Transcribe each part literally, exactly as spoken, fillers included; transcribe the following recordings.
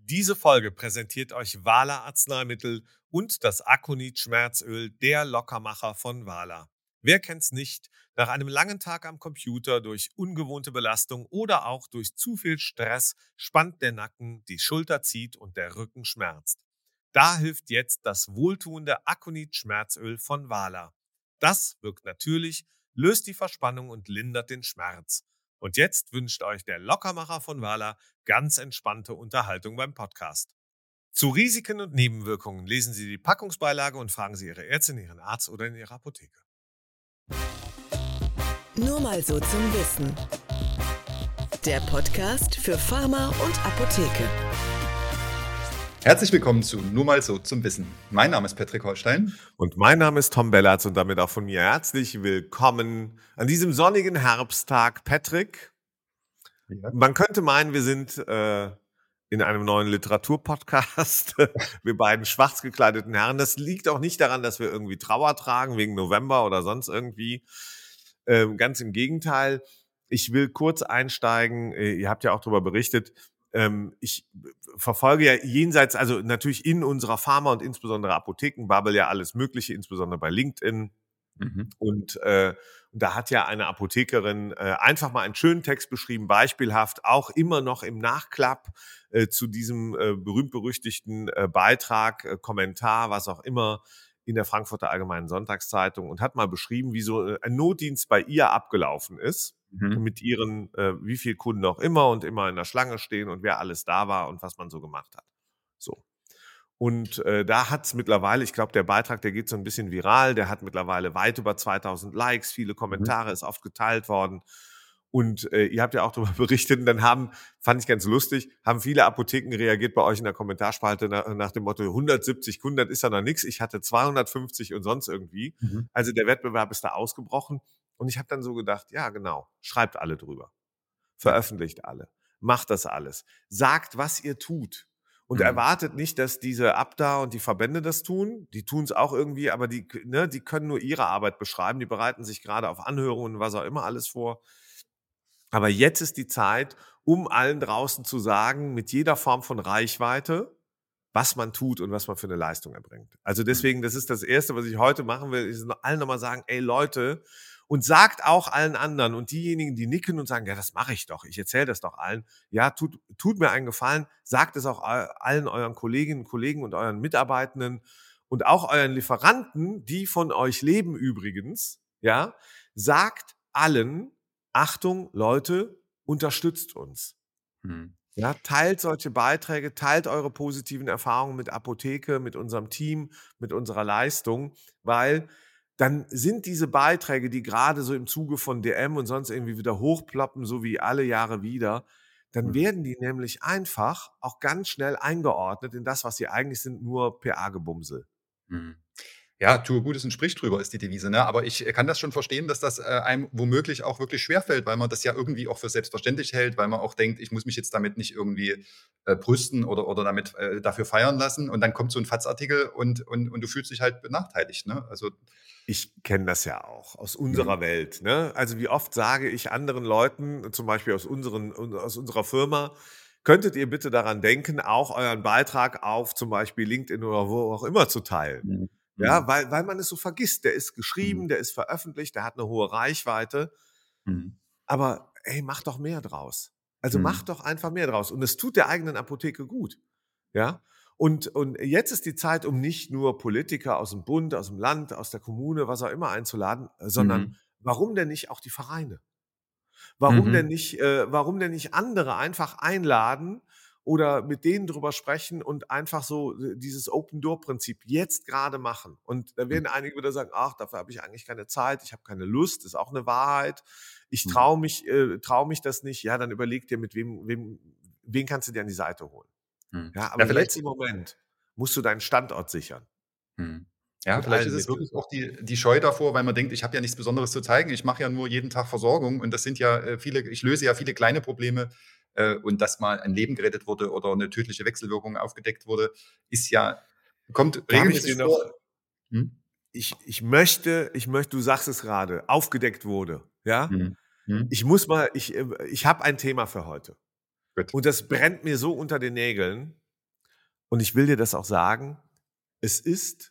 Diese Folge präsentiert euch Wala Arzneimittel und das Aconit Schmerzöl, der Lockermacher von Wala. Wer kennt's nicht? Nach einem langen Tag am Computer, durch ungewohnte Belastung oder auch durch zu viel Stress spannt der Nacken, die Schulter zieht und der Rücken schmerzt. Da hilft jetzt das wohltuende Aconit Schmerzöl von Wala. Das wirkt natürlich, löst die Verspannung und lindert den Schmerz. Und jetzt wünscht euch der Lockermacher von Wala ganz entspannte Unterhaltung beim Podcast. Zu Risiken und Nebenwirkungen lesen Sie die Packungsbeilage und fragen Sie Ihre Ärztin, Ihren Arzt oder in Ihrer Apotheke. Nur mal so zum Wissen. Der Podcast für Pharma und Apotheke. Herzlich willkommen zu Nur mal so zum Wissen. Mein Name ist Patrick Holstein. Und mein Name ist Tom Bellatz und damit auch von mir herzlich willkommen an diesem sonnigen Herbsttag. Patrick, Ja. man könnte meinen, wir sind äh, in einem neuen Literaturpodcast. Wir beiden schwarz gekleideten Herren. Das liegt auch nicht daran, dass wir irgendwie Trauer tragen wegen November oder sonst irgendwie. Ähm, ganz im Gegenteil. Ich will kurz einsteigen. Äh, ihr habt ja auch darüber berichtet. Ähm, ich verfolge ja jenseits, also natürlich in unserer Pharma- und insbesondere Apothekenbubble ja alles Mögliche, insbesondere bei LinkedIn. Mhm. Und äh, da hat ja eine Apothekerin äh, einfach mal einen schönen Text beschrieben, beispielhaft, auch immer noch im Nachklapp äh, zu diesem äh, berühmt-berüchtigten äh, Beitrag, äh, Kommentar, was auch immer, in der Frankfurter Allgemeinen Sonntagszeitung und hat mal beschrieben, wie so äh, ein Notdienst bei ihr abgelaufen ist, Mhm. mit ihren, äh, wie viel Kunden auch immer und immer in der Schlange stehen und wer alles da war und was man so gemacht hat. So. Und äh, da hat's mittlerweile, ich glaube, der Beitrag, der geht so ein bisschen viral, der hat mittlerweile weit über zweitausend Likes, viele Kommentare, ist oft geteilt worden. Und äh, ihr habt ja auch darüber berichtet und dann haben, fand ich ganz lustig, haben viele Apotheken reagiert bei euch in der Kommentarspalte nach, nach dem Motto hundertsiebzig, hundert ist ja noch nichts, ich hatte zweihundertfünfzig und sonst irgendwie. Mhm. Also der Wettbewerb ist da ausgebrochen und ich habe dann so gedacht, ja genau, schreibt alle drüber, veröffentlicht alle, macht das alles, sagt, was ihr tut. Und Mhm. erwartet nicht, dass diese Abda und die Verbände das tun. Die tun es auch irgendwie, aber die, ne, die können nur ihre Arbeit beschreiben. Die bereiten sich gerade auf Anhörungen, was auch immer alles vor. Aber jetzt ist die Zeit, um allen draußen zu sagen, mit jeder Form von Reichweite, was man tut und was man für eine Leistung erbringt. Also deswegen, das ist das Erste, was ich heute machen will, ist allen nochmal sagen, ey Leute, und sagt auch allen anderen und diejenigen, die nicken und sagen, ja, das mache ich doch, ich erzähle das doch allen, ja, tut, tut mir einen Gefallen, sagt es auch allen euren Kolleginnen und Kollegen und euren Mitarbeitenden und auch euren Lieferanten, die von euch leben übrigens, ja, sagt allen, Achtung, Leute, unterstützt uns. Mhm. Ja, teilt solche Beiträge, teilt eure positiven Erfahrungen mit Apotheke, mit unserem Team, mit unserer Leistung, weil dann sind diese Beiträge, die gerade so im Zuge von D M und sonst irgendwie wieder hochploppen, so wie alle Jahre wieder, dann Mhm. werden die nämlich einfach auch ganz schnell eingeordnet in das, was sie eigentlich sind, nur P A-Gebumsel. Mhm. Ja, tue Gutes und sprich drüber ist die Devise, ne? Aber ich äh, kann das schon verstehen, dass das äh, einem womöglich auch wirklich schwerfällt, weil man das ja irgendwie auch für selbstverständlich hält, weil man auch denkt, ich muss mich jetzt damit nicht irgendwie äh, brüsten oder, oder damit äh, dafür feiern lassen. Und dann kommt so ein Fatzartikel und, und, und du fühlst dich halt benachteiligt, ne? Also, Ich kenne das ja auch aus mhm. unserer Welt. Ne? Also wie oft sage ich anderen Leuten, zum Beispiel aus, unseren, aus unserer Firma, könntet ihr bitte daran denken, auch euren Beitrag auf zum Beispiel LinkedIn oder wo auch immer zu teilen. Mhm. Ja, weil, weil man es so vergisst. Der ist geschrieben, Mhm. der ist veröffentlicht, der hat eine hohe Reichweite. Mhm. Aber ey, mach doch mehr draus. Also mach Mhm. doch einfach mehr draus. Und es tut der eigenen Apotheke gut. Ja. Und, und jetzt ist die Zeit, um nicht nur Politiker aus dem Bund, aus dem Land, aus der Kommune, was auch immer einzuladen, äh, sondern Mhm. warum denn nicht auch die Vereine? Warum denn Mhm. nicht, äh, warum denn nicht andere einfach einladen oder mit denen drüber sprechen und einfach so äh, dieses Open-Door-Prinzip jetzt gerade machen? Und da werden einige wieder sagen, ach, dafür habe ich eigentlich keine Zeit, ich habe keine Lust, ist auch eine Wahrheit. Ich Mhm. traue mich, äh, trau mich das nicht. Ja, dann überleg dir, mit wem, wem, wen kannst du dir an die Seite holen. Mhm. Ja, aber Ja, vielleicht jetzt im Moment musst du deinen Standort sichern. Mhm. Ja, Mit vielleicht ist allen es Mitteln. wirklich auch die die Scheu davor, weil man denkt: „Ich habe ja nichts Besonderes zu zeigen. Ich mache ja nur jeden Tag Versorgung und das sind ja, äh, viele ich löse ja viele kleine Probleme, äh, und dass mal ein Leben gerettet wurde oder eine tödliche Wechselwirkung aufgedeckt wurde, ist ja kommt Darf ich dir regelmäßig noch, vor." Mhm. ich, ich möchte, ich möchte, du sagst es gerade, aufgedeckt wurde. Ja? Mhm. Mhm. Ich muss mal, ich, äh, ich habe ein Thema für heute. Gut. Und das brennt mir so unter den Nägeln. Und ich will dir das auch sagen, es ist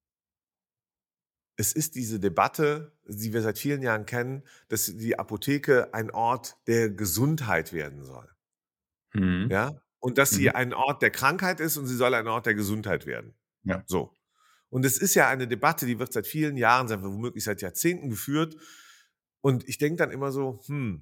es ist diese Debatte, die wir seit vielen Jahren kennen, dass die Apotheke ein Ort der Gesundheit werden soll, Mhm. ja? Und dass sie Mhm. ein Ort der Krankheit ist und sie soll ein Ort der Gesundheit werden. Ja. So. Und es ist ja eine Debatte, die wird seit vielen Jahren, seit womöglich seit Jahrzehnten geführt. Und ich denke dann immer so, hm,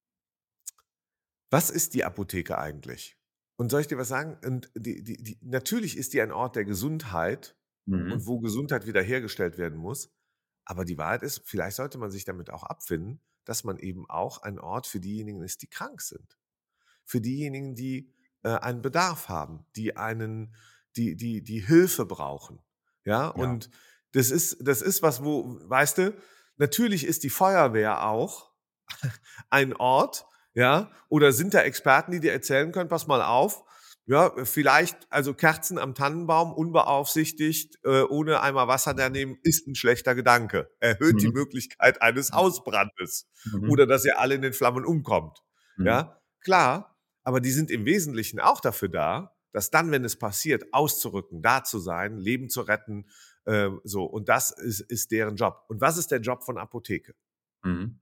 was ist die Apotheke eigentlich? Und soll ich dir was sagen? Und die, die, die, natürlich ist die ein Ort der Gesundheit und Mhm. wo Gesundheit wiederhergestellt werden muss. Aber die Wahrheit ist, vielleicht sollte man sich damit auch abfinden, dass man eben auch ein Ort für diejenigen ist, die krank sind. Für diejenigen, die äh, einen Bedarf haben, die einen, die, die, die Hilfe brauchen. Ja, Ja. und das ist, das ist was, wo, weißt du, natürlich ist die Feuerwehr auch ein Ort, ja, oder sind da Experten, die dir erzählen können, pass mal auf, ja, vielleicht, also Kerzen am Tannenbaum, unbeaufsichtigt, äh, ohne Eimer Wasser daneben, ist ein schlechter Gedanke. Erhöht die Mhm. Möglichkeit eines Hausbrandes Mhm. oder dass ihr alle in den Flammen umkommt. Mhm. Ja, klar, aber die sind im Wesentlichen auch dafür da, dass dann, wenn es passiert, auszurücken, da zu sein, Leben zu retten, äh, so. Und das ist, ist deren Job. Und was ist der Job von Apotheke? Mhm.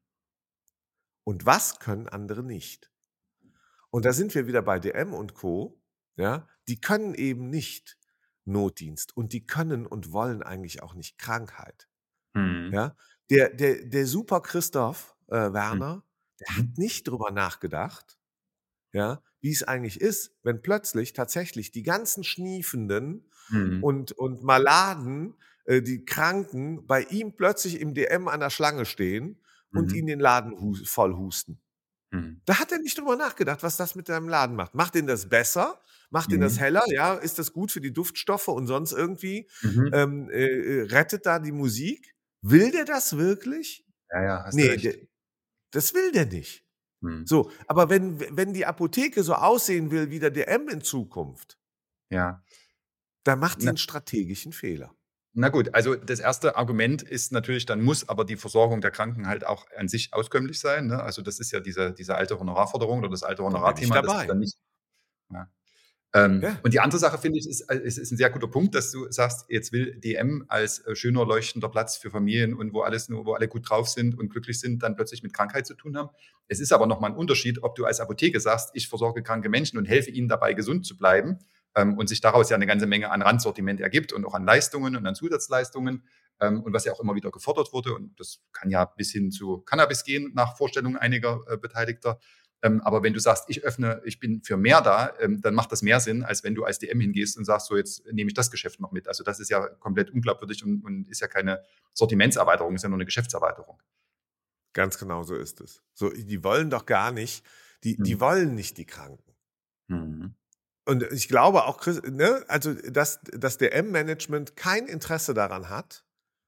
Und was können andere nicht? Und da sind wir wieder bei D M und Co. Ja, die können eben nicht Notdienst und die können und wollen eigentlich auch nicht Krankheit. Mhm. Ja, der, der, der Super Christoph äh, Mhm. Werner, der hat Mhm. nicht drüber nachgedacht, ja, wie es eigentlich ist, wenn plötzlich tatsächlich die ganzen Schniefenden Mhm. und, und Maladen, äh, die Kranken, bei ihm plötzlich im D M an der Schlange stehen und ihn Mhm. den Laden hu voll husten. Mhm. Da hat er nicht drüber nachgedacht, was das mit deinem Laden macht. Macht den das besser? Macht den das Mhm. heller? Ja, ist das gut für die Duftstoffe und sonst irgendwie? Mhm. Ähm, äh, äh, rettet da die Musik? Will der das wirklich? Ja, ja, hast du Ne, der recht. das will der nicht. Mhm. So, aber wenn wenn die Apotheke so aussehen will wie der D M in Zukunft, Ja. dann macht die Na 'n strategischen Fehler. na gut, also das erste Argument ist natürlich, dann muss aber die Versorgung der Kranken halt auch an sich auskömmlich sein, ne? Also, das ist ja diese diese alte Honorarforderung oder das alte Da bin ich Honorarthema, das ist dabei. dann nicht, ja. Ähm, Ja, und die andere Sache finde ich, ist, äh, es ist ein sehr guter Punkt, dass du sagst, jetzt will D M als äh, schöner, leuchtender Platz für Familien und wo alles nur wo alle gut drauf sind und glücklich sind, dann plötzlich mit Krankheit zu tun haben. Es ist aber noch mal 'n Unterschied, ob du als Apotheke sagst: „Ich versorge kranke Menschen und helfe ihnen dabei, gesund zu bleiben“, ähm, und sich daraus ja eine ganze Menge an Randsortiment ergibt und auch an Leistungen und an Zusatzleistungen, ähm, und was ja auch immer wieder gefordert wurde. Und das kann ja bis hin zu Cannabis gehen nach Vorstellungen einiger äh, Beteiligter. Ähm, aber wenn du sagst, ich öffne, ich bin für mehr da, ähm, dann macht das mehr Sinn, als wenn du als D M hingehst und sagst, so jetzt nehme ich das Geschäft noch mit. Also das ist ja komplett unglaubwürdig und, und ist ja keine Sortimentserweiterung, ist ja nur eine Geschäftserweiterung. ganz genau so ist es. So, die wollen doch gar nicht die die Mhm. wollen nicht die Kranken. Mhm. Und ich glaube auch, Chris, ne, also dass das D M-Management kein Interesse daran hat,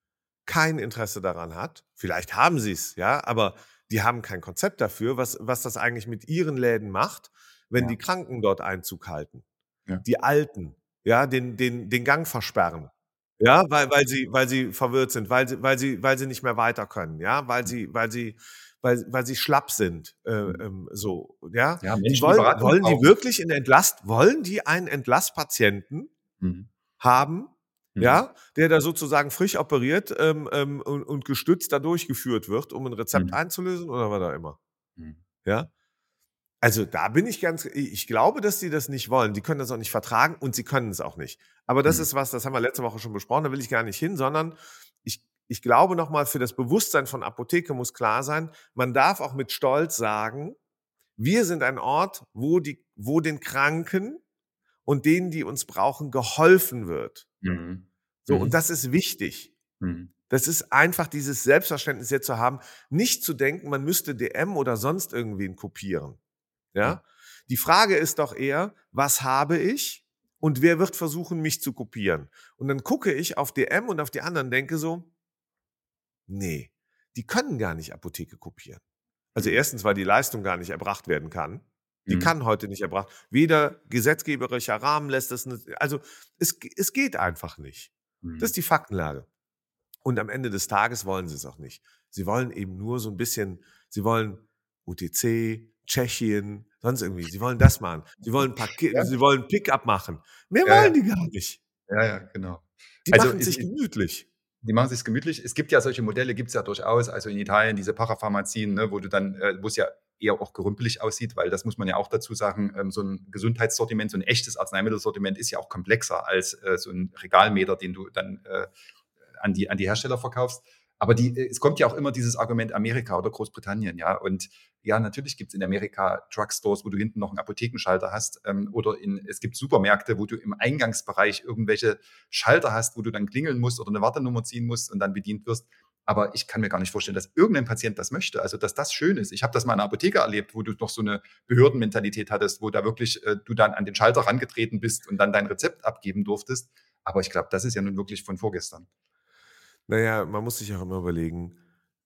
kein Interesse daran hat. Vielleicht haben sie es, ja, aber die haben kein Konzept dafür, was, was das eigentlich mit ihren Läden macht, wenn die Ja, Kranken dort Einzug halten. ja. Die Alten, ja, den, den, den Gang versperren. Ja, weil, weil sie, weil sie verwirrt sind, weil sie, weil sie, weil sie nicht mehr weiter können, ja, weil sie, weil sie, weil, weil sie schlapp sind, äh, Mhm. ähm, so, ja. Ja, Die Menschen, die wollen, Beratung wollen die brauchen. wirklich in Entlast, wollen die einen Entlasspatienten Mhm. haben, Mhm. ja, der da sozusagen frisch operiert, ähm, ähm, und und gestützt da durchgeführt wird, um 'n Rezept Mhm. einzulösen oder was auch immer, Mhm. ja? Also, da bin ich ganz i ich glaube, dass die das nicht wollen. Die können das auch nicht vertragen und sie können es auch nicht. Aber das Mhm. ist was, das haben wir letzte Woche schon besprochen, da will ich gar nicht hin, sondern ich ich glaube noch mal, für das Bewusstsein von Apotheke muss klar sein, man darf auch mit Stolz sagen: „Wir sind ein Ort, wo die wo den Kranken und denen, die uns brauchen, geholfen wird.“ Mhm. So, und Mhm. das ist wichtig. Mhm. Das ist einfach dieses Selbstverständnis jetzt zu haben, nicht zu denken, man müsste D M oder sonst irgendwen kopieren, Ja. ja? Die Frage ist doch eher: „Was habe ich und wer wird versuchen, mich zu kopieren?“ Und dann gucke ich auf D M und auf die anderen, denke so: „Ne, die können gar nicht Apotheke kopieren.“ Also, Mhm. erstens, weil die Leistung gar nicht erbracht werden kann. Die Mhm. kann heute nicht erbracht weder gesetzgeberischer Rahmen lässt es n also, es g es geht einfach nicht. Das Mhm. ist die Faktenlage. Und am Ende des Tages wollen sie es auch nicht. Sie wollen eben nur so ein bisschen sie wollen U T C, Tschechien, sonst irgendwie. Sie wollen das machen. Sie wollen Parke Ja, sie wollen Pickup machen. Mehr ja, wollen ja, die gar nicht. ja, ja, genau. Die Also, machen es sich ist gemütlich. Die machen sich's gemütlich. Es gibt ja solche Modelle, gibt's ja durchaus. Also, in Italien diese Parapharmazien, ne, wo du dann äh, wo's ja eher auch gerümpelig aussieht, weil das muss man ja auch dazu sagen, ähm, so 'n Gesundheitssortiment, so 'n echtes Arzneimittelsortiment ist ja auch komplexer als, äh, so 'n Regalmeter, den du dann, äh, an die an die Hersteller verkaufst. Aber die äh, es kommt ja auch immer dieses Argument Amerika oder Großbritannien, ja. Und ja, natürlich gibt's in Amerika Drugstores, wo du hinten noch 'n Apothekenschalter hast, ähm, oder in es gibt Supermärkte, wo du im Eingangsbereich irgendwelche Schalter hast, wo du dann klingeln musst oder 'ne Wartenummer ziehen musst und dann bedient wirst. Aber ich kann mir gar nicht vorstellen, dass irgendein Patient das möchte, also, dass das schön ist. Ich habe das mal in 'ner Apotheke erlebt, wo du noch so 'ne Behördenmentalität hattest, wo da wirklich, äh, du dann an den Schalter rangetreten bist und dann dein Rezept abgeben durftest. Aber ich glaube, das ist ja nun wirklich von vorgestern. Na ja, man muss sich auch immer überlegen,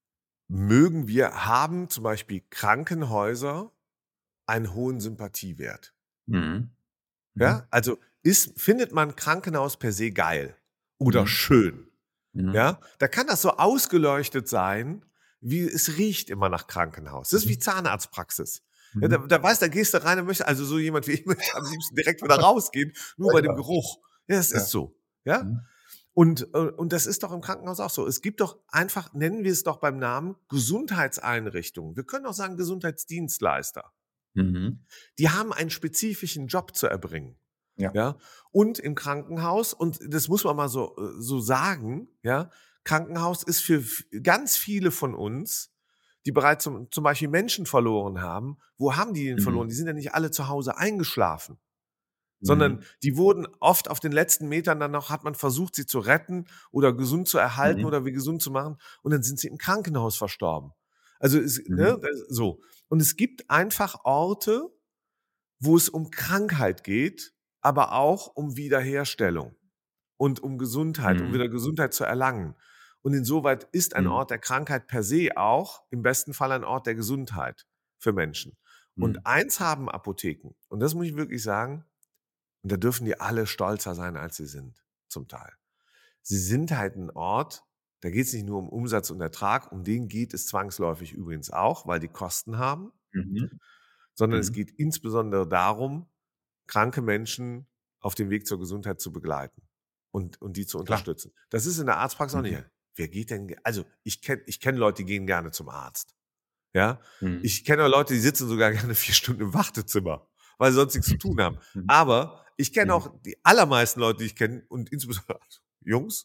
mögen wir haben zum Beispiel Krankenhäuser einen hohen Sympathiewert? Mhm. Mhm. Ja, also ist findet man Krankenhaus per se geil oder Mhm. schön? Mhm. Ja, da kann das so ausgeleuchtet sein, wie es riecht immer nach Krankenhaus. Das ist wie Mhm. Zahnarztpraxis. Ja, da Mhm. da weißt, da gehst du rein und möchte also so jemand wie ich möchte am liebsten direkt wieder rausgehen, nur Ja, bei dem genau. Geruch. Ja, das Ja. ist so, ja? Mhm. Und äh, und das ist doch im Krankenhaus auch so. Es gibt doch einfach, nennen wir es doch beim Namen, Gesundheitseinrichtungen. Wir können auch sagen Gesundheitsdienstleister. Mhm. Die haben einen spezifischen Job zu erbringen. Ja. Ja, und im Krankenhaus, und das muss man mal so äh, so sagen, ja, Krankenhaus ist für v ganz viele von uns, die bereits zum zum Beispiel Menschen verloren haben, wo haben die den verloren? Mhm. Die sind ja nicht alle zu Hause eingeschlafen, sondern Mhm. die wurden oft auf den letzten Metern dann noch hat man versucht, sie zu retten oder gesund zu erhalten Mhm. oder wie gesund zu machen, und dann sind sie im Krankenhaus verstorben. Also, es ne, Mhm. das so. Und es gibt einfach Orte, wo es um Krankheit geht, aber auch um Wiederherstellung und um Gesundheit, um Mhm. wieder Gesundheit zu erlangen. Und insoweit ist ein Mhm. Ort der Krankheit per se auch im besten Fall ein Ort der Gesundheit für Menschen. Und Mhm. eins haben Apotheken, und das muss ich wirklich sagen, und da dürfen die alle stolzer sein, als sie sind, zum Teil. Sie sind halt ein Ort, da geht es nicht nur um Umsatz und Ertrag, um den geht es zwangsläufig übrigens auch, weil die Kosten haben, Mhm. sondern es Mhm. geht insbesondere darum, kranke Menschen auf dem Weg zur Gesundheit zu begleiten und und die zu Klar. unterstützen. Das ist in der Arztpraxis auch Mhm. nicht. Wer geht denn ge also, ich kenne ich kenne Leute, die gehen gerne zum Arzt, ja? Mhm. Ich kenne auch Leute, die sitzen sogar gerne vier Stunden im Wartezimmer, weil sie sonst nichts zu tun haben. Mhm. Aber ich kenne Mhm. auch die allermeisten Leute, die ich kenne, und insbesondere Jungs,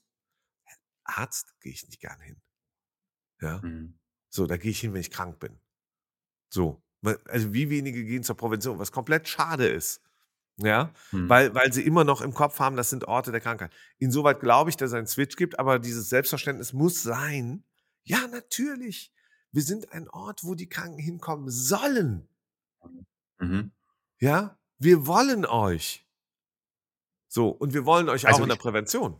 Arzt gehe ich nicht gerne hin, ja? Mhm. So, da gehe ich hin, wenn ich krank bin. So. Weil also, wie wenige gehen zur Prävention, was komplett schade ist. Ja, Mhm. weil weil sie immer noch im Kopf haben, das sind Orte der Krankheit. Insoweit glaube ich, dass es einen Switch gibt, aber dieses Selbstverständnis muss sein: „Ja, natürlich. Wir sind ein Ort, wo die Kranken hinkommen sollen. Mhm. Ja? Wir wollen euch. So, und wir wollen euch auch Also, in der ich Prävention.“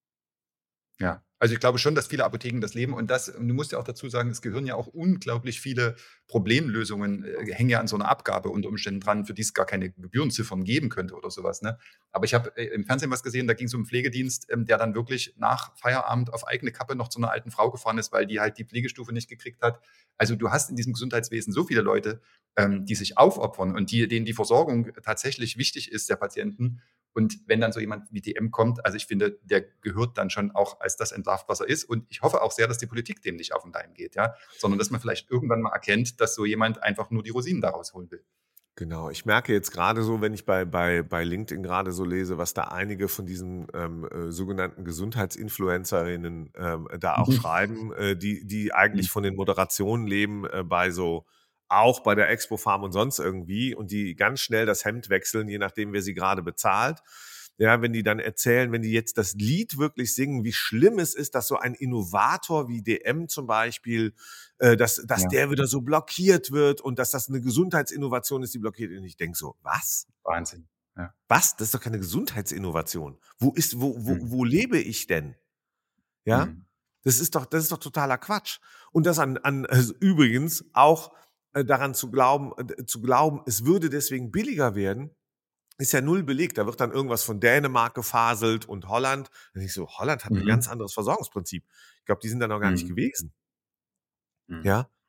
Ja, also ich glaube schon, dass viele Apotheken das leben und das und du musst ja auch dazu sagen, es gehören ja auch unglaublich viele Problemlösungen, äh, hängen ja an so einer Abgabe unter Umständen dran, für die es gar keine Gebührenziffern geben könnte oder sowas, ne? Aber ich habe, äh, im Fernsehen was gesehen, da ging es um 'n Pflegedienst, ähm, der dann wirklich nach Feierabend auf eigene Kappe noch zu einer alten Frau gefahren ist, weil die halt die Pflegestufe nicht gekriegt hat. Also, du hast in diesem Gesundheitswesen so viele Leute, ähm, die sich aufopfern und die denen die Versorgung tatsächlich wichtig ist, der Patienten. Und wenn dann so jemand wie D M kommt, also ich finde, der gehört dann schon auch als das entlarvt, was er ist. Und ich hoffe auch sehr, dass die Politik dem nicht auf den Leim geht, ja, sondern dass man vielleicht irgendwann mal erkennt, dass so jemand einfach nur die Rosinen daraus holen will. Genau, ich merke jetzt gerade so, wenn ich bei bei bei LinkedIn gerade so lese, was da einige von diesen, ähm, äh, sogenannten Gesundheitsinfluencerinnen, ähm, da auch Mhm. schreiben, äh, die die Mhm. eigentlich von den Moderationen leben, äh, bei so auch bei der Expo Farm und sonst irgendwie, und die ganz schnell das Hemd wechseln, je nachdem, wer sie gerade bezahlt. Ja, wenn die dann erzählen, wenn die jetzt das Lied wirklich singen, wie schlimm es ist, dass so ein Innovator wie D M zum Beispiel, äh, dass dass Ja, der wieder so blockiert wird und dass das eine Gesundheitsinnovation ist, die blockiert wird. Und ich denke so: „Was? Wahnsinn. Ja. Was? Das ist doch keine Gesundheitsinnovation. Wo ist wo wo Mhm. wo lebe ich denn?“ Ja? Mhm. Das ist doch das ist doch totaler Quatsch. Und das an an also übrigens auch, äh, daran zu glauben äh, zu glauben, es würde deswegen billiger werden, ist ja null belegt. Da wird dann irgendwas von Dänemark gefaselt und Holland. Da denke ich so: „Holland hat ein ganz Mhm. anderes Versorgungsprinzip.“ Ich glaube, die sind da noch gar nicht Mhm. gewesen, Mhm. ja?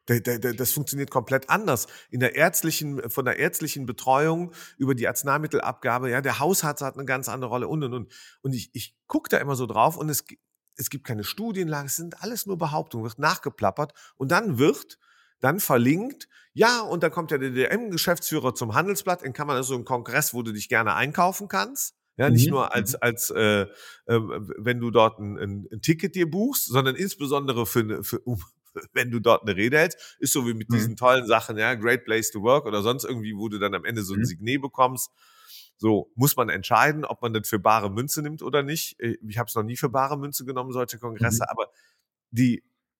Da da da das funktioniert komplett anders. In der ärztlichen von der ärztlichen Betreuung über die Arzneimittelabgabe, ja, der Hausarzt hat 'ne ganz andere Rolle und, und, und. Und ich ich gucke da immer so drauf und es gi es gibt keine Studienlage, es sind alles nur Behauptungen, wird nachgeplappert und dann wird dann verlinkt, ja, und dann kommt ja der D M-Geschäftsführer zum Handelsblatt, in Klammern, das ist so 'n Kongress, wo du dich gerne einkaufen kannst. Ja, nicht Mhm, nur als mhm. als, äh, äh, wenn du dort 'n 'n 'n Ticket dir buchst, sondern insbesondere für 'ne für um wenn du dort 'ne Rede hältst. Ist so wie mit Mhm. diesen tollen Sachen, ja, Great Place to Work oder sonst irgendwie, wo du dann am Ende so 'n Mhm. Signet bekommst. So, muss man entscheiden, ob man das für bare Münze nimmt oder nicht. Äh, ich habe es noch nie für bare Münze genommen, solche Mhm. Kongresse, aber die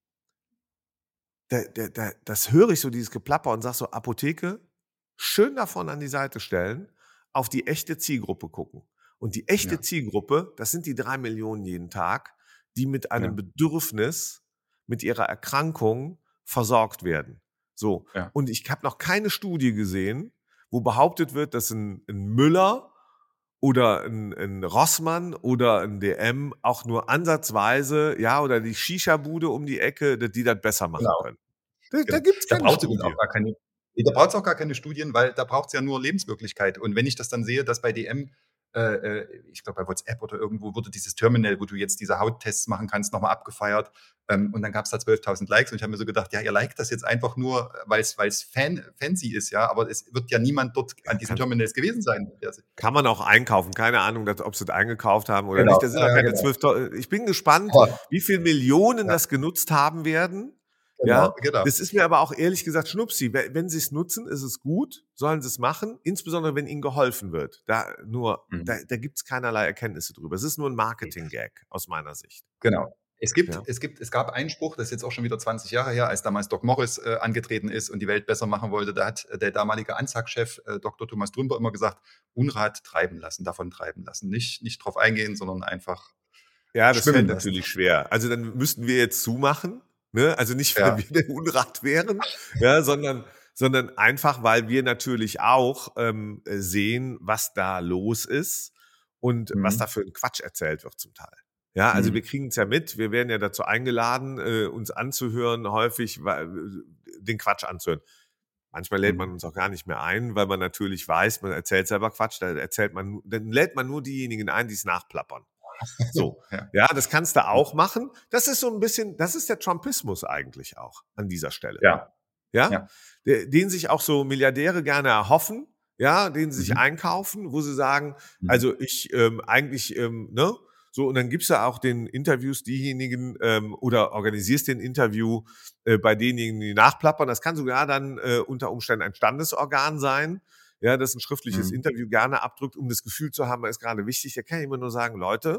da da da das höre ich so, dieses Geplapper und sage so: „Apotheke, schön davon an die Seite stellen, auf die echte Zielgruppe gucken.“ Und die echte Ja, Zielgruppe, das sind die drei Millionen jeden Tag, die mit einem ja, Bedürfnis, mit ihrer Erkrankung versorgt werden. So, ja. und ich habe noch keine Studie gesehen, wo behauptet wird, dass 'n 'n Müller oder 'n 'n Rossmann oder 'n D M auch nur ansatzweise, ja, oder die Shisha-Bude um die Ecke, dass die das besser machen Genau. können. Da da Genau. gibt's Da keine braucht's übrigens auch Studie. gar keine ne, da braucht's auch gar keine Studien, weil da braucht's ja nur Lebenswirklichkeit. Und wenn ich das dann sehe, dass bei D M, äh, äh, ich glaube bei WhatsApp oder irgendwo wurde dieses Terminal, wo du jetzt diese Hauttests machen kannst, noch mal abgefeiert. Ähm, und dann gab's da zwölftausend Likes und ich habe mir so gedacht: „Ja, ihr liked das jetzt einfach nur, weil's weil's fan fancy ist, ja, aber es wird ja niemand dort an diesen Kann Terminals gewesen sein.“ Der si kann man auch einkaufen. Keine Ahnung, dass ob sie das eingekauft haben oder nicht. Genau, Da sind ja, auch ja, keine genau. zwölf Tau ich bin gespannt, Aber wie viel Millionen ja, das genutzt haben werden, genau, ja? genau. Das ist mir aber auch ehrlich gesagt Schnupsi. We wenn sie's nutzen, ist es gut, sollen sie's machen, insbesondere wenn ihnen geholfen wird. Da nur Mhm. da da gibt's keinerlei Erkenntnisse drüber. Es ist nur 'n Marketing-Gag aus meiner Sicht, Genau. Es gibt ja? es gibt es gab einen Spruch, das ist jetzt auch schon wieder zwanzig Jahre her, als damals Doc Morris, äh, angetreten ist und die Welt besser machen wollte. Da hat äh, der damalige ANZAC-Chef, äh, Doktor Thomas Drümper immer gesagt: „Unrat treiben lassen, davon treiben lassen.“ Nicht nicht drauf eingehen, sondern einfach Ja, das fällt schwimmen lassen. natürlich schwer. Also, dann müssten wir jetzt zumachen, ne? Also, nicht, weil Ja. wir der Unrat wären, ja, sondern sondern einfach, weil wir natürlich auch, ähm, äh, sehen, was da los ist und was da Mhm. für 'n Quatsch erzählt wird zum Teil. Ja, also, wir Mhm. kriegen's ja mit. Wir werden ja dazu eingeladen, äh, uns anzuhören, häufig weil den Quatsch anzuhören. Manchmal lädt man Mhm. uns auch gar nicht mehr ein, weil man natürlich weiß, man erzählt selber Quatsch, da erzählt man nu dann lädt man nur diejenigen ein, die's nachplappern. So, Ja. ja, das kannst du Ja. auch machen. Das ist so 'n bisschen das ist der Trumpismus eigentlich auch an dieser Stelle, Ja. ja? Ja. De den sich auch so Milliardäre gerne erhoffen, ja, den sie sich Mhm. einkaufen, wo sie sagen: Mhm. „Also, ich, ähm eigentlich, ähm, ne?“ So, und dann gibst du auch den Interviews diejenigen, ähm oder organisierst den Interview, äh, bei denjenigen, die nachplappern. Das kann sogar dann, äh, unter Umständen ein Standesorgan sein, ja, das 'n schriftliches Mhm. Interview gerne abdrückt, um das Gefühl zu haben, er ist grade wichtig. Da kann ich immer nur sagen: „Leute“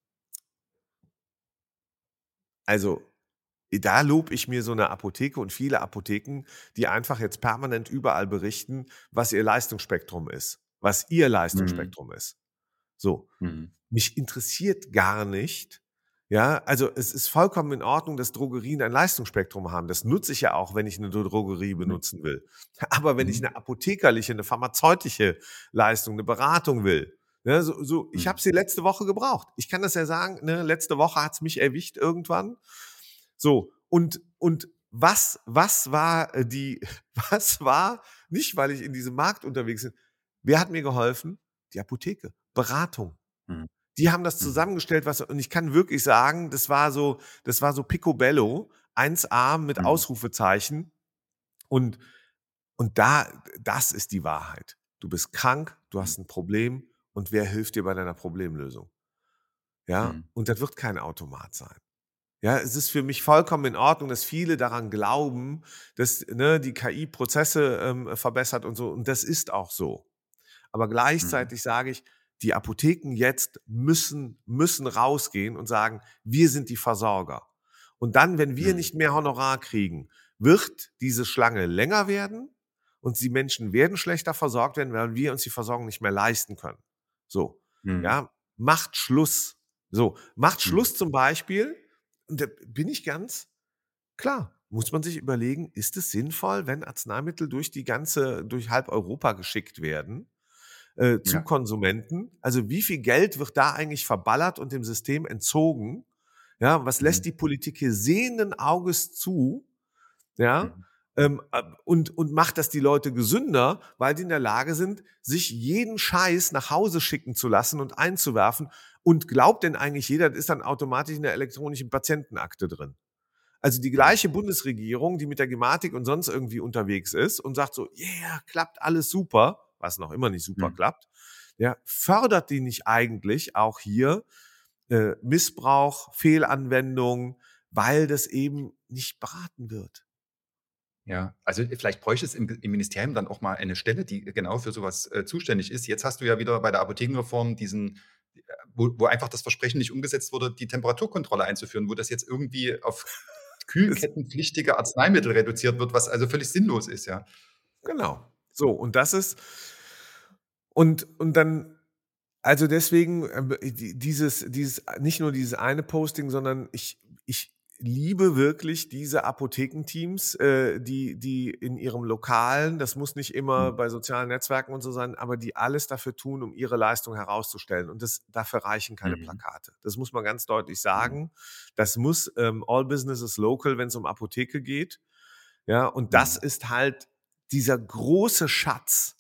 Also, da lobe ich mir so 'ne Apotheke und viele Apotheken, die einfach jetzt permanent überall berichten, was ihr Leistungsspektrum ist, was ihr Mhm. Leistungsspektrum ist. So, Mhm. mich interessiert gar nicht, ja, also, es ist vollkommen in Ordnung, dass Drogerien ein Leistungsspektrum haben. Das nutze ich ja auch, wenn ich 'ne Dro Drogerie Mhm. benutzen will. Aber wenn ich Mhm. 'ne apothekerliche, 'ne pharmazeutische Leistung, 'ne Beratung will, ne, so so ich habe Mhm. sie letzte Woche gebraucht. Ich kann das ja sagen, ne, letzte Woche hat's mich erwischt irgendwann. So, und und was was war, äh, die was war nicht, weil ich in diesem Markt unterwegs bin wer hat mir geholfen? Die Apotheke, Beratung. Mhm. Die haben das Mhm. zusammengestellt, was und ich kann wirklich sagen, das war so das war so picobello, eins a mit Mhm. Ausrufezeichen und und da das ist die Wahrheit. Du bist krank, du Mhm. hast 'n Problem und wer hilft dir bei deiner Problemlösung? Ja, Mhm. und das wird kein Automat sein. Ja, es ist für mich vollkommen in Ordnung, dass viele daran glauben, dass, ne, die K I Prozesse, ähm, verbessert und so und das ist auch so. Aber Mhm. gleichzeitig sage ich, die Apotheken jetzt müssen müssen rausgehen und sagen: „Wir sind die Versorger.“ Und dann, wenn wir Mhm. nicht mehr Honorar kriegen, wird diese Schlange länger werden und die Menschen werden schlechter versorgt werden, weil wir uns die Versorgung nicht mehr leisten können. So, Mhm. ja, macht Schluss. So, macht Mhm. Schluss zum Beispiel und da bin ich ganz klar, muss man sich überlegen, ist es sinnvoll, wenn Arzneimittel durch die ganze durch halb Europa geschickt werden, äh, zu Ja. Konsumenten? Also, wie viel Geld wird da eigentlich verballert und dem System entzogen? Ja, was lässt Mhm. die Politik hier sehenden Auges zu, ja, Mhm. ähm, ab und und macht das die Leute gesünder, weil die in der Lage sind, sich jeden Scheiß nach Hause schicken zu lassen und einzuwerfen. Und glaubt denn eigentlich jeder, das ist dann automatisch in der elektronischen Patientenakte drin? Also die Mhm. gleiche Bundesregierung, die mit der Gematik und sonst irgendwie unterwegs ist und sagt so: „Yeah, klappt alles super“, was noch immer nicht super Mhm. klappt, ja, fördert die nicht eigentlich auch hier, äh, Missbrauch, Fehlanwendung, weil das eben nicht beraten wird? Ja, also vielleicht bräuchte es im im Ministerium dann auch mal eine Stelle, die genau für sowas äh, zuständig ist. Jetzt hast du ja wieder bei der Apothekenreform diesen, äh, wo wo einfach das Versprechen nicht umgesetzt wurde, die Temperaturkontrolle einzuführen, wo das jetzt irgendwie auf Das kühlkettenpflichtige Arzneimittel reduziert wird, was also völlig sinnlos ist, ja. genau. So, und das ist und und dann also deswegen, ähm, die dieses dieses nicht nur dieses eine Posting, sondern ich ich liebe wirklich diese Apothekenteams, äh, die die in ihrem Lokalen, das muss nicht immer Mhm. bei sozialen Netzwerken und so sein, aber die alles dafür tun, um ihre Leistung herauszustellen. Und das dafür reichen keine Mhm. Plakate. Das muss man ganz deutlich Mhm. sagen. Das muss, ähm, all business is local, wenn's um Apotheke geht. Ja, und das Mhm. ist halt dieser große Schatz,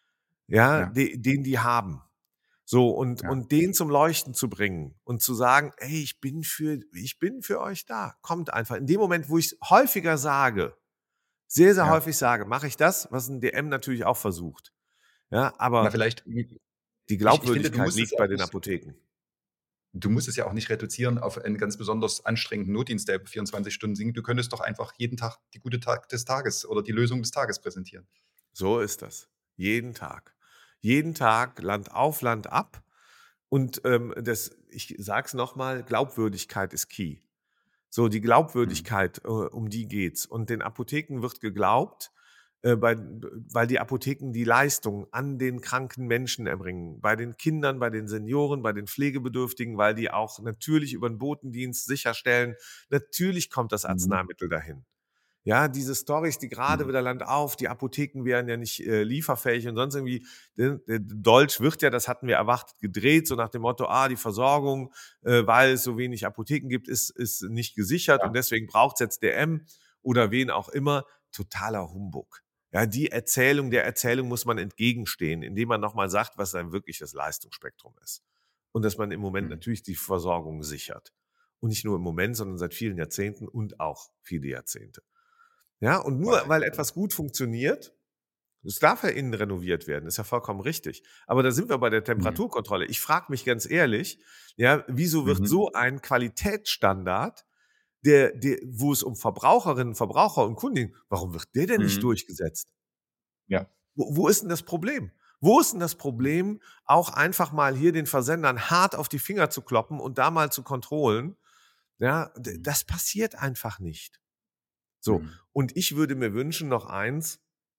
ja, Ja, de den die haben. So, und ja. und den zum Leuchten zu bringen und zu sagen: „Ey, ich bin für ich bin für euch da. Kommt einfach.“ In dem Moment, wo ich's häufiger sage, sehr, sehr Ja. häufig sage, mache ich das, was 'n D M natürlich auch versucht. Ja, Na, aber vielleicht die ich ich finde, du Glaubwürdigkeit musst es liegt ja bei auch den nicht Apotheken. du musst es ja auch nicht reduzieren auf einen ganz besonders anstrengenden Notdienst, der vierundzwanzig Stunden singt. Du könntest doch einfach jeden Tag die gute Tag des Tages oder die Lösung des Tages präsentieren. So ist das. Jeden Tag. Jeden Tag, Land auf, Land ab. Und, ähm, das ich sage es noch mal, Glaubwürdigkeit ist key. So, die Mhm. Glaubwürdigkeit, äh, um die geht's. Und den Apotheken wird geglaubt, äh, bei weil die Apotheken die Leistung an den kranken Menschen erbringen. Bei den Kindern, bei den Senioren, bei den Pflegebedürftigen, weil die auch natürlich über 'n Botendienst sicherstellen, natürlich kommt das Mhm. Arzneimittel dahin. Ja, diese Storys, die gerade Mhm. wieder Land auf, die Apotheken wären ja nicht, äh, lieferfähig und sonst irgendwie. Ne, der Dolch wird ja, das hatten wir erwartet, gedreht, so nach dem Motto: „Ah, die Versorgung, äh, weil es so wenig Apotheken gibt, ist ist nicht gesichert und Ja. deswegen braucht's jetzt D M oder wen auch immer.“ Totaler Humbug. Ja, die Erzählung der Erzählung muss man entgegenstehen, indem man noch mal sagt, was sein wirkliches Leistungsspektrum ist. Und dass man im Moment Mhm. natürlich die Versorgung sichert. Und nicht nur im Moment, sondern seit vielen Jahrzehnten und auch viele Jahrzehnte. Ja, und nur weil Weiterhin. etwas gut funktioniert, es darf ja innen renoviert werden, ist ja vollkommen richtig. Aber da sind wir bei der Mhm. Temperaturkontrolle. Ich frage mich ganz ehrlich, ja, wieso wird Mhm. so ein Qualitätsstandard, der der wo es um Verbraucherinnen, Verbraucher und Kunden ging, warum wird der denn nicht Mhm. durchgesetzt? Ja. Wo wo ist denn das Problem? Wo ist denn das Problem, auch einfach mal hier den Versendern hart auf die Finger zu kloppen und da mal zu kontrollen? Ja, d Mhm. das passiert einfach nicht. So, Mhm. und ich würde mir wünschen noch eins,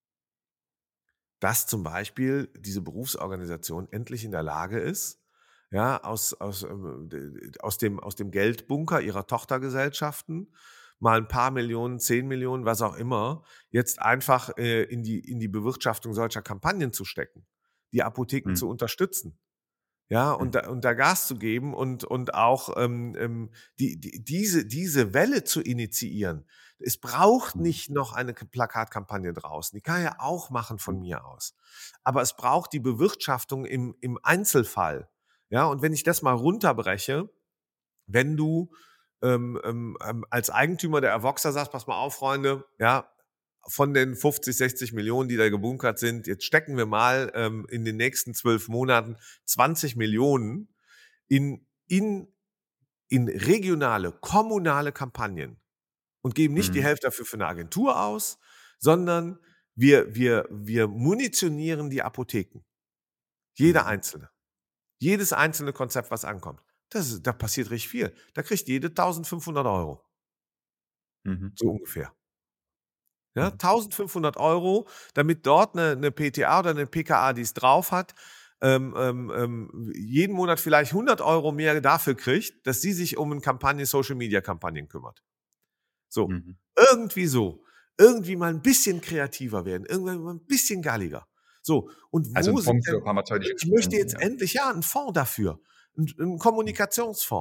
dass zum Beispiel diese Berufsorganisation endlich in der Lage ist, ja, aus aus, ähm, d aus dem aus dem Geldbunker ihrer Tochtergesellschaften mal ein paar Millionen, zehn Millionen, was auch immer, jetzt einfach, äh, in die in die Bewirtschaftung solcher Kampagnen zu stecken, die Apotheken zu Mhm. unterstützen. Ja, und Mhm. da und da Gas zu geben und und auch, ähm, ähm, die die diese diese Welle zu initiieren. Es braucht Mhm. nicht noch eine K Plakatkampagne draußen. Die kann er ja auch machen Mhm. von mir aus. Aber es braucht die Bewirtschaftung im im Einzelfall. Ja, und wenn ich das mal runterbreche, wenn du, ähm, ähm, ähm, als Eigentümer der Avoxa sagst: „Pass mal auf, Freunde, ja, von den fünfzig, sechzig Millionen, die da gebunkert sind, jetzt stecken wir mal, ähm, in den nächsten zwölf Monaten zwanzig Millionen in in in regionale, kommunale Kampagnen und geben nicht die Mhm. Hälfte dafür für 'ne Agentur aus, sondern wir wir wir munitionieren die Apotheken, jeder Mhm. einzelne. Jedes einzelne Konzept, was ankommt. Das ist da passiert richtig viel. Da kriegt jede eintausendfünfhundert Euro, Mhm. so ungefähr. Ja, Mhm. eintausendfünfhundert Euro, damit dort 'ne 'ne P T A oder 'ne P K A, die's drauf hat, ähm, ähm, ähm, jeden Monat vielleicht hundert Euro mehr dafür kriegt, dass sie sich um 'n Kampagne Social-Media-Kampagnen kümmert. So, Mhm. irgendwie so. Irgendwie mal 'n bisschen kreativer werden, irgendwann mal 'n bisschen galliger. So, und Also 'n wo sind Fonds für denn pharmazeutische ich möchte Spenden, jetzt ja. endlich ja 'n Fonds dafür, 'n 'n Mhm. Kommunikationsfonds.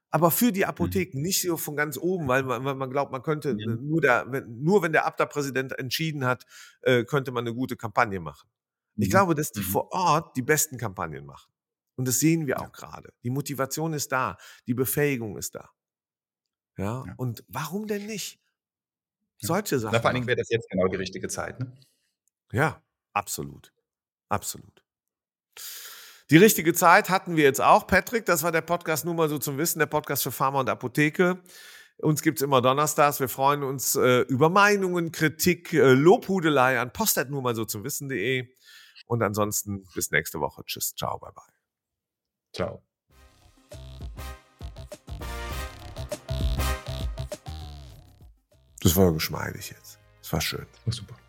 Aber für die Mhm. Apotheken, nicht so von ganz oben, weil man, weil man glaubt, man könnte Mhm. nur, der, wenn, nur wenn der Abda-Präsident entschieden hat, äh, könnte man eine gute Kampagne machen. Ich Mhm. glaube, dass die Mhm. vor Ort die besten Kampagnen machen. Und das sehen wir Ja. auch gerade. Die Motivation ist da, die Befähigung ist da. Ja, Ja. und warum denn nicht? Ja. Solche Na, Sachen vor allen Dingen machen. wäre das jetzt genau die richtige Zeit, ne? Ja, absolut. Absolut. Die richtige Zeit hatten wir jetzt auch, Patrick. Das war der Podcast nur mal so zum Wissen, der Podcast für Pharma und Apotheke. Uns gibt's immer donnerstags. Wir freuen uns äh, über Meinungen, Kritik, äh, Lobhudelei an post at nur mal so zum Wissen punkt de. Und ansonsten bis nächste Woche. Tschüss, ciao, bye bye. Ciao. Das war geschmeidig jetzt. Das war schön. Oh, super.